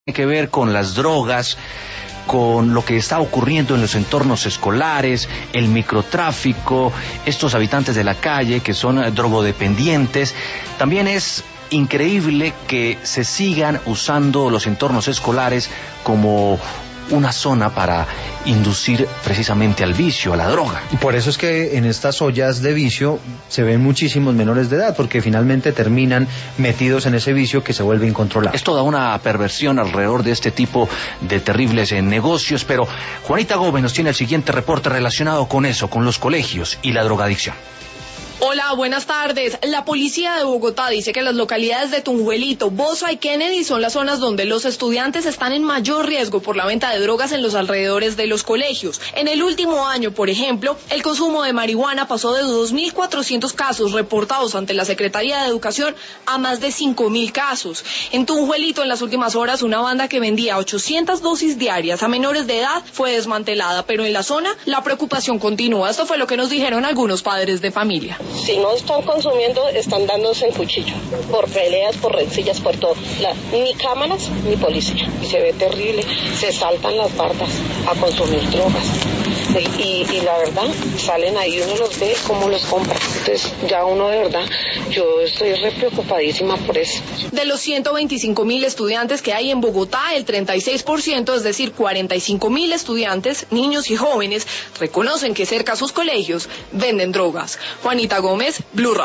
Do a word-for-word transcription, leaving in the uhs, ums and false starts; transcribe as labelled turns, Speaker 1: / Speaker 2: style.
Speaker 1: que ver con las drogas, con lo que está ocurriendo en los entornos escolares, el microtráfico, estos habitantes de la calle que son drogodependientes. También es increíble que se sigan usando los entornos escolares como una zona para inducir precisamente al vicio, a la droga.
Speaker 2: Y por eso es que en estas ollas de vicio se ven muchísimos menores de edad, porque finalmente terminan metidos en ese vicio que se vuelve incontrolable.
Speaker 1: Es toda una perversión alrededor de este tipo de terribles eh, negocios, pero Juanita Gómez nos tiene el siguiente reporte relacionado con eso, con los colegios y la drogadicción.
Speaker 3: Hola, buenas tardes. La policía de Bogotá dice que las localidades de Tunjuelito, Bosa y Kennedy son las zonas donde los estudiantes están en mayor riesgo por la venta de drogas en los alrededores de los colegios. En el último año, por ejemplo, el consumo de marihuana pasó de dos mil cuatrocientos casos reportados ante la Secretaría de Educación a más de cinco mil casos. En Tunjuelito, en las últimas horas, una banda que vendía ochocientas dosis diarias a menores de edad fue desmantelada, pero en la zona la preocupación continúa. Esto fue lo que nos dijeron algunos padres de familia.
Speaker 4: Si no están consumiendo, están dándose en cuchillo, por peleas, por rencillas, por todo. La, ni cámaras, ni policía. Y se ve terrible, se saltan las bardas a consumir drogas. Y, y, y la verdad, salen ahí, uno los ve, cómo los compra. Entonces, ya uno de verdad, yo estoy re preocupadísima por eso.
Speaker 3: De los ciento veinticinco mil estudiantes que hay en Bogotá, el treinta y seis por ciento, es decir, cuarenta y cinco mil estudiantes, niños y jóvenes, reconocen que cerca a sus colegios venden drogas. Juanita Gómez, Blue Radio.